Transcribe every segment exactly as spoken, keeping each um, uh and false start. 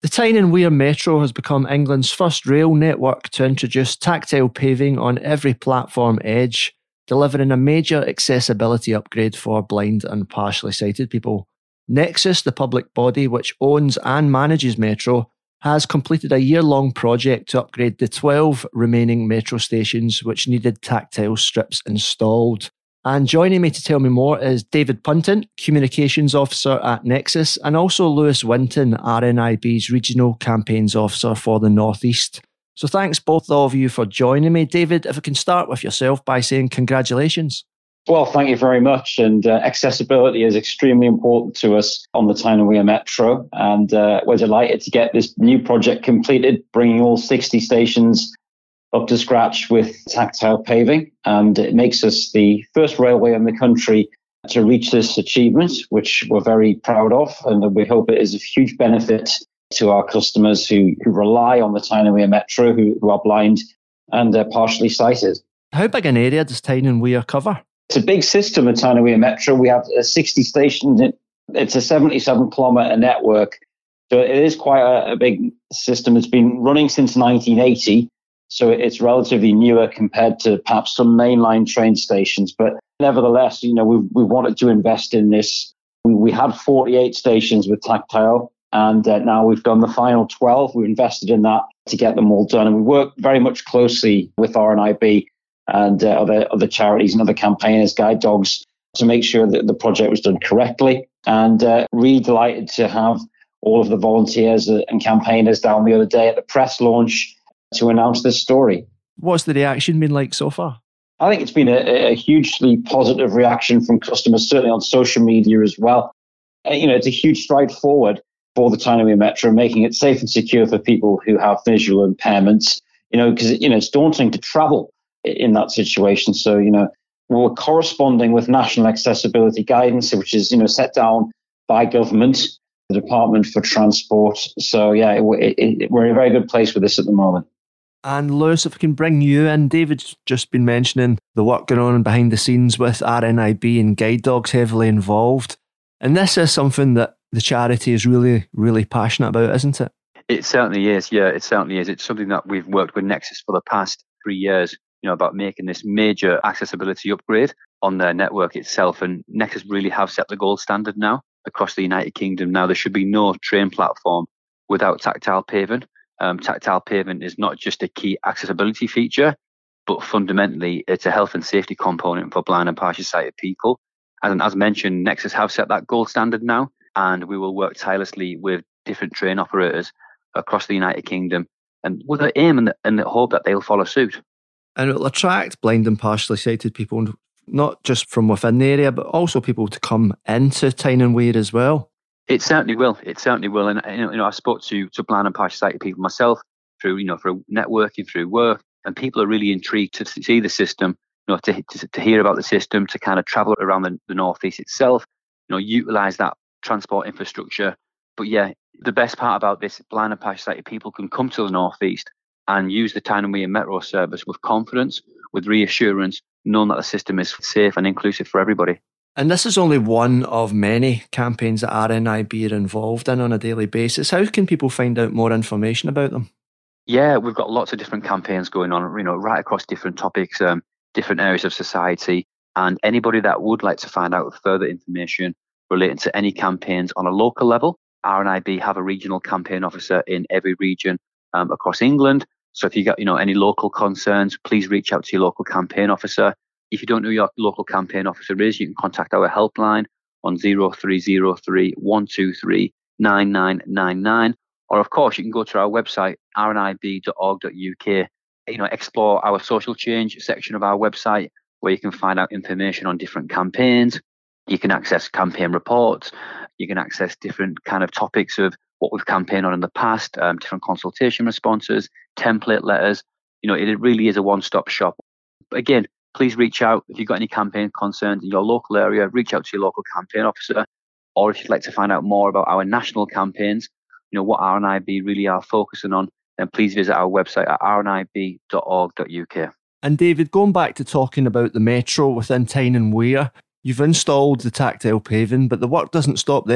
The Tyne and Wear Metro has become England's first rail network to introduce tactile paving on every platform edge, delivering a major accessibility upgrade for blind and partially sighted people. Nexus, the public body which owns and manages Metro, has completed a year-long project to upgrade the twelve remaining Metro stations which needed tactile strips installed. And joining me to tell me more is David Punton, Communications Officer at Nexus, and also Lewis Winton, R N I B's Regional Campaigns Officer for the North East. So thanks both of you for joining me. David, if we can start with yourself by saying congratulations. Well, thank you very much. And uh, accessibility is extremely important to us on the Tyne and Wear Metro. And uh, we're delighted to get this new project completed, bringing all sixty stations up to scratch with tactile paving. And it makes us the first railway in the country to reach this achievement, which we're very proud of. And we hope it is of huge benefit to our customers who, who rely on the Tyne and Wear Metro, who, who are blind and uh, partially sighted. How big an area does Tyne and Wear cover? It's a big system at Tyne and Wear Metro. We have uh, sixty stations. It's a seventy-seven kilometre network. So it is quite a, a big system. It's been running since nineteen eighty. So it's relatively newer compared to perhaps some mainline train stations. But nevertheless, you know, we we wanted to invest in this. We, we had forty-eight stations with tactile, and uh, now we've done the final twelve. We've invested in that to get them all done. And we work very much closely with R N I B and uh, other, other charities and other campaigners, guide dogs, to make sure that the project was done correctly. And uh, really delighted to have all of the volunteers and campaigners down the other day at the press launch to announce this story. What's the reaction been like so far? I think it's been a, a hugely positive reaction from customers, certainly on social media as well. Uh, you know, it's a huge stride forward for the Tyne and Wear Metro, making it safe and secure for people who have visual impairments, you know, because, you know, it's daunting to travel in that situation. So, you know, we're corresponding with national accessibility guidance, which is, you know, set down by government, the Department for Transport. So, yeah, it, it, it, we're in a very good place with this at the moment. And Lewis, if we can bring you in, David's just been mentioning the work going on behind the scenes with R N I B and guide dogs heavily involved. And this is something that the charity is really, really passionate about, isn't it? It certainly is, yeah, it certainly is. It's something that we've worked with Nexus for the past three years, you know, about making this major accessibility upgrade on their network itself. And Nexus really have set the gold standard now across the United Kingdom. Now, there should be no train platform without tactile paving. Um, tactile pavement is not just a key accessibility feature, but fundamentally it's a health and safety component for blind and partially sighted people. And as mentioned, Nexus have set that gold standard now, and we will work tirelessly with different train operators across the United Kingdom, and with the aim and the, and the hope that they'll follow suit. And it'll attract blind and partially sighted people, not just from within the area, but also people to come into Tyne and Wear as well. It certainly will. It certainly will. And you know, I spoke to to blind and partially sighted people myself through you know through networking, through work, and people are really intrigued to see the system, you know, to to, to hear about the system, to kind of travel around the, the northeast itself, you know, utilize that transport infrastructure. But yeah, the best part about this, blind and partially sighted people can come to the northeast and use the Tyne and Wear Metro service with confidence, with reassurance, knowing that the system is safe and inclusive for everybody. And this is only one of many campaigns that R N I B are involved in on a daily basis. How can people find out more information about them? Yeah, we've got lots of different campaigns going on, you know, right across different topics, um, different areas of society. And anybody that would like to find out further information relating to any campaigns on a local level, R N I B have a regional campaign officer in every region um, across England. So if you got, you know, any local concerns, please reach out to your local campaign officer. If you don't know who your local campaign officer is, you can contact our helpline on zero three zero three, one two three, nine nine nine nine. Or of course, you can go to our website, r n i b dot org dot u k. You know, explore our social change section of our website, where you can find out information on different campaigns. You can access campaign reports. You can access different kind of topics of what we've campaigned on in the past, um, different consultation responses, template letters. You know, it really is a one-stop shop. But again, please reach out if you've got any campaign concerns in your local area. Reach out to your local campaign officer, or if you'd like to find out more about our national campaigns, you know, what R N I B really are focusing on, then please visit our website at r n i b dot org dot u k. And David, going back to talking about the Metro within Tyne and Wear, you've installed the tactile paving, but the work doesn't stop there.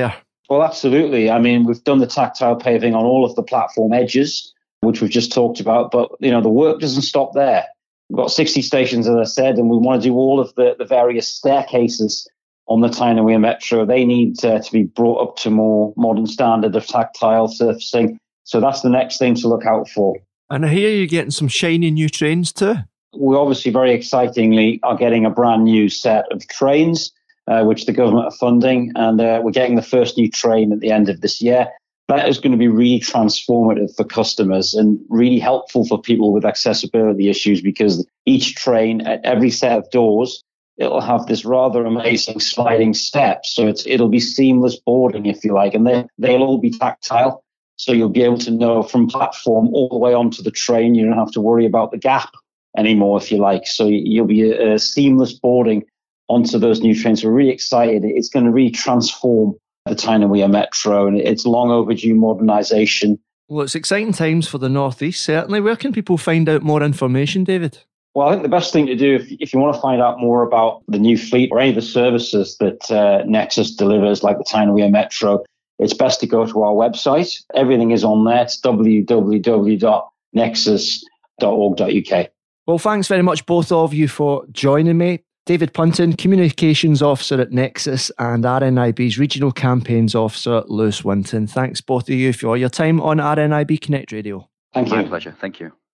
Well, absolutely. I mean, we've done the tactile paving on all of the platform edges, which we've just talked about, but you know, the work doesn't stop there. We've got sixty stations, as I said, and we want to do all of the, the various staircases on the Tyne and Wear Metro. They need uh, to be brought up to more modern standard of tactile surfacing. So that's the next thing to look out for. And I hear you're getting some shiny new trains too. We obviously very excitingly are getting a brand new set of trains, uh, which the government are funding, and uh, we're getting the first new train at the end of this year. That is going to be really transformative for customers and really helpful for people with accessibility issues, because each train at every set of doors, it'll have this rather amazing sliding step. So it's, it'll be seamless boarding, if you like, and they, they'll all be tactile. So you'll be able to know from platform all the way onto the train. You don't have to worry about the gap anymore, if you like. So you'll be a, a seamless boarding onto those new trains. We're really excited. It's going to really transform the Tyne and Wear Metro, and it's long overdue modernisation. Well, it's exciting times for the North East, certainly. Where can people find out more information, David? Well, I think the best thing to do, if, if you want to find out more about the new fleet or any of the services that uh, Nexus delivers, like the Tyne and Wear Metro, it's best to go to our website. Everything is on there. It's w w w dot nexus dot org dot u k. Well, thanks very much, both of you, for joining me. David Punton, Communications Officer at Nexus, and R N I B's Regional Campaigns Officer, Lewis Winton. Thanks, both of you, for your time on R N I B Connect Radio. Thank you. My pleasure. Thank you.